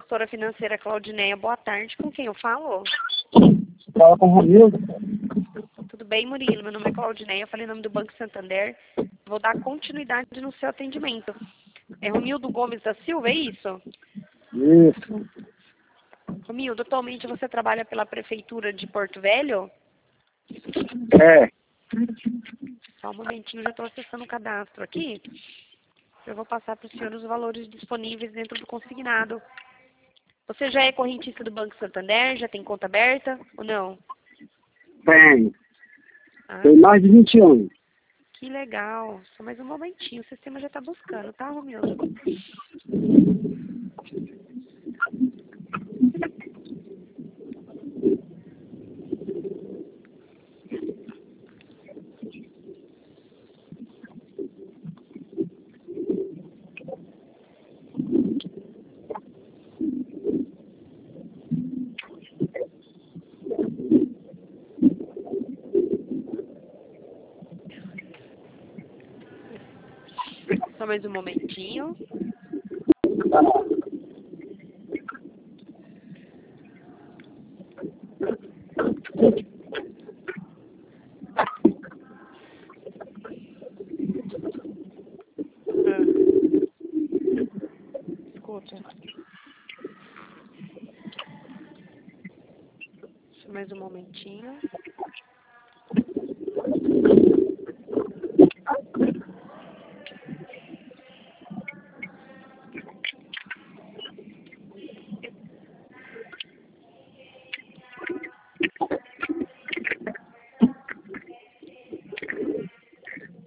consultora financeira Claudineia. Boa tarde. Com quem eu falo? Fala com o Romildo. Tudo bem, Murilo? Meu nome é Claudineia. Eu falei em nome do Banco Santander. Vou dar continuidade no seu atendimento. É Romildo Gomes da Silva, é isso? Isso. Romildo, atualmente você trabalha pela Prefeitura de Porto Velho? É. Só um momentinho, já estou acessando o cadastro aqui. Eu vou passar para o senhor os valores disponíveis dentro do consignado. Você já é correntista do Banco Santander? Já tem conta aberta ou não? Tem. Ah, Tem mais de 20 anos. que legal. Só mais um momentinho, o sistema já está buscando, tá, Romildo? Só mais um momentinho. Escuta. Só mais um momentinho.